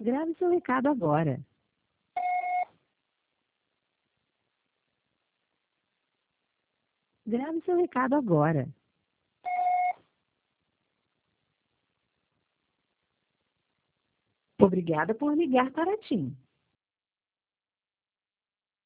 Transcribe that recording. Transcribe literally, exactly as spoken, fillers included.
Grave seu recado agora. Grave seu recado agora. Obrigada por ligar para a TIM.